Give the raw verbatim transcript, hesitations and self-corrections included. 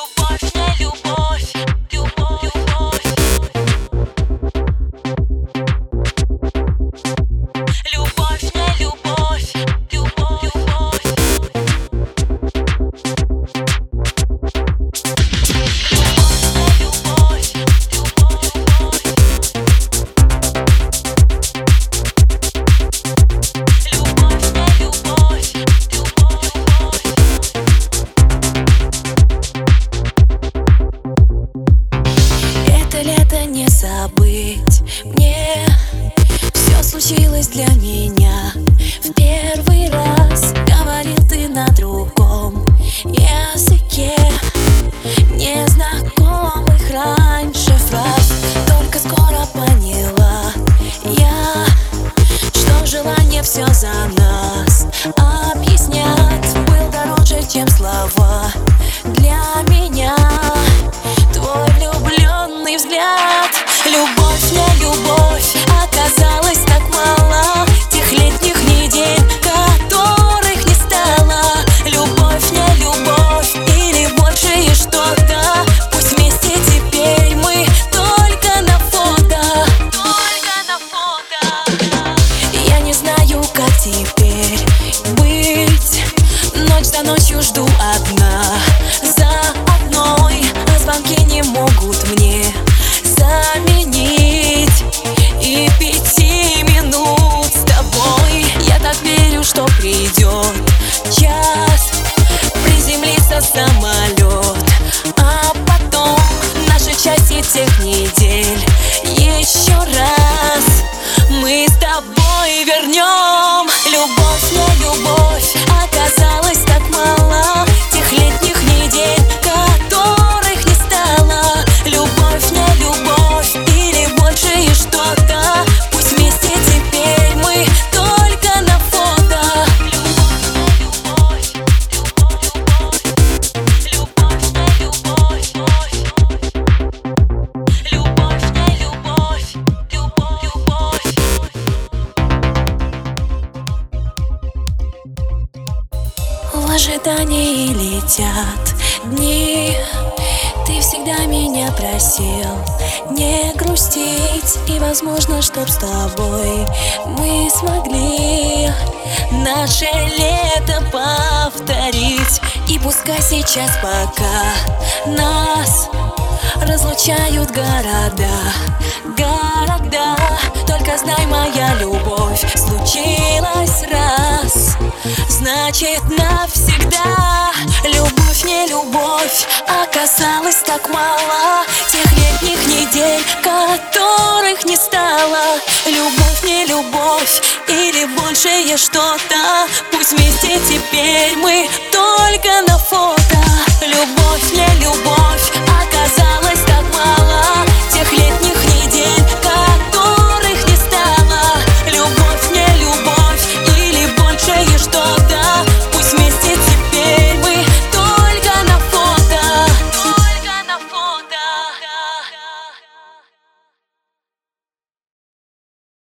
Не забыть мне, все случилось для меня в первый раз. Говорил ты на другом языке, незнакомых раньше фраз. Только скоро поняла я, что желание все за нас объяснять был дороже, чем слова для меня. Твой влюбленный взгляд. Любовь, не любовь, оказалось так мало тех летних недель, которых не стало. Любовь, не любовь, или больше и что-то. Пусть вместе теперь мы только на фото. Только на фото. Я не знаю, как теперь быть. Ночь за ночью жду одна за одной, а звонки не могут мне заменить и пяти минут с тобой. Я так верю, что придет час, приземлится самолет, а потом наши части тех недель еще раз мы с тобой вернем. Любовь, не любовь, оказалось так мало тех летних недель, которых не стало. Любовь, не любовь, или больше и что-то. Пусть вместе теперь мы только на фото. Любовь, любовь, любовь, любовь, любовь, любовь, не любовь, любовь, любовь. В ожидании летят дни. Ты всегда меня просил не грустить, и возможно, чтоб с тобой мы смогли наше лето повторить. И пускай сейчас пока нас разлучают города, города, только знай, моя любовь случилась раз, значит навсегда. Любовь, не любовь, оказалось так мало тех летних недель, которых не стало. Любовь, не любовь, или большее что-то. Пусть вместе теперь мы только на фото. Любовь, не любовь,